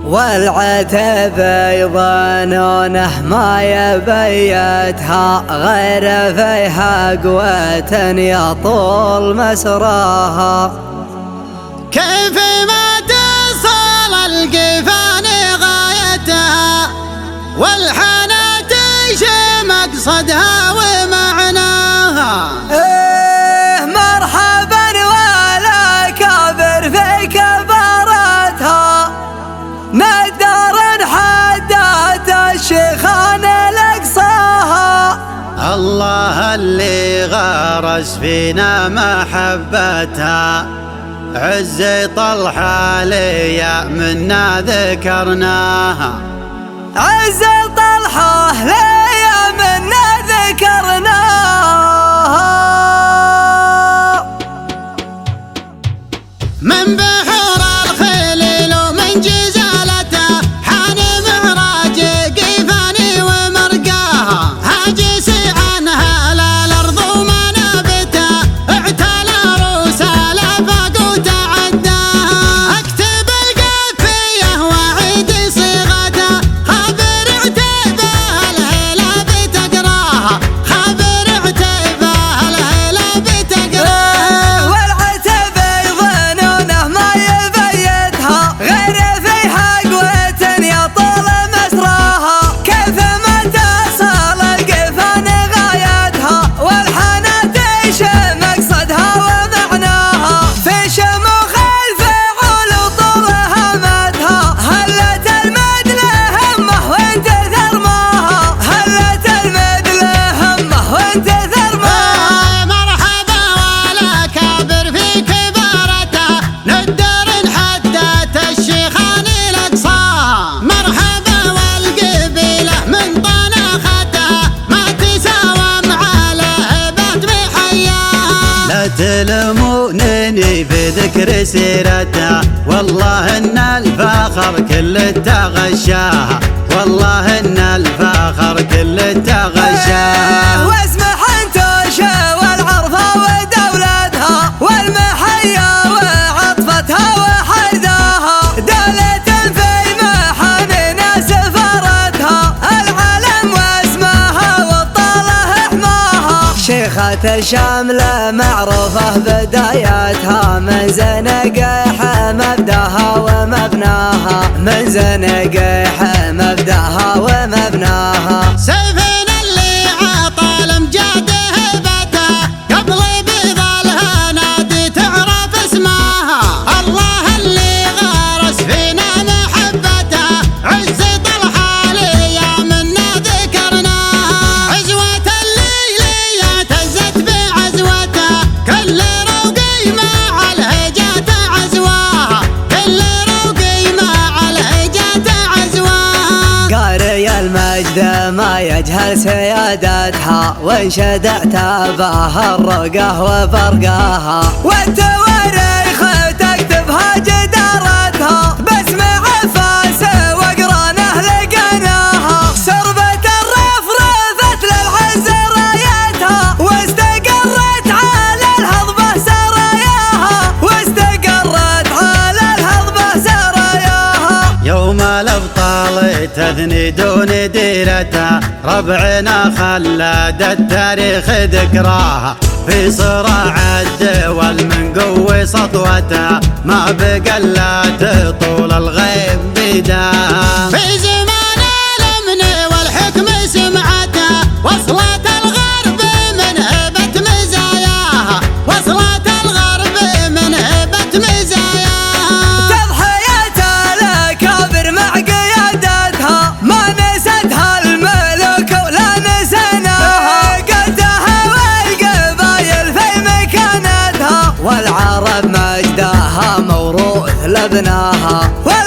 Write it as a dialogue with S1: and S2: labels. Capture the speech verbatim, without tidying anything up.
S1: والعتب يظنونه ما يبيتها غير فيها قوة يطول مسراها.
S2: كيف ما تصل القفان غايتها والحانة تشي مقصدها ومعناها.
S1: ايه مرحبا ولا كابر في كبارتها نقدر نحدد الشيخان لقصاها.
S2: الله اللي غرس فينا محبتها عز طلحة ليا منا ذكرناها.
S1: عز طلحة ليا منا ذكرناها.
S2: من بحور الخليل ومن جزالته حان معراج قيفاني ومرقاها. هاجس عنها الارض ومنابتها اعتلى روس الافاق وتعداها. اكتب القافيه واعيد صيغتها خبر اعتبها الهلا بتقراها. خبر اعتبها الهلا بتقراها.
S1: والعتب يظنونه ما يبيتها غير فيها قوة يطول مسراها. كيف ما تصل القفان غايتها والحانة تشي مقصدها ومعناها. في شموخ الفعول وطول همتها هلت المدل همه وانت ثرماها. هلت المدل همه وانت ثرماها.
S2: مرحبا ولا كابر في كبارتها ندر حدت الشيخان لقصاها. مرحبا والقبيلة من طناختها ما تساوى مع لهبات بحياها. لا تلمونني بذكر سيرتها والله ان الفخر كل تغشاها. والله ان الفخر كل تغشاها.
S1: واسمح انتوشه والعرفة ودولتها والمحيا وعطفتها وحداها. دولة في محامينا سفرتها العلم واسمها والطاله حماها. شيخة شاملة معروفة بدايتها من زنقيح مبداها ومبناها. من زنقيح مبداها ومبناها.
S2: سيفنا اللي عطى الامجاد هبتها قبل بيض الهنادي تعرف اسمها. الله اللي غرس فينا محبتها عز طلحة ليا منا ذكرناها. عزوة الليلية اهتزت بعزوتها كل روقي مع الهجات عزواها. كل روقي مع الهجات عزواها.
S1: قاري المجد ما يجهل سيادتها وانشد اعتابها الرقه وفرقاها. والتواريخ تكتبها جدارتها باسم عفاس وقرانه لقناها. سربة الرفرفت للعز رايتها واستقرت على الهضبة سراياها. واستقرت على الهضبة سراياها.
S2: يوم الابطال تثني دون ديرتها ربعنا خلد التاريخ ذكراها. في صراع الدول من قوة سطوتها ما بقى الا تطول الغيب بيداها. في زمان الامن والحكم سمعتها وصلت الغرب من هبة مزاياها. وصلت الغرب من هبة مزاياها.
S1: تضحية الأكابر مع قيادتها ما نستها الملوك ولا نسيناها. قدها والقبايل في مكانتها والعرب مجدها موروث لبناها.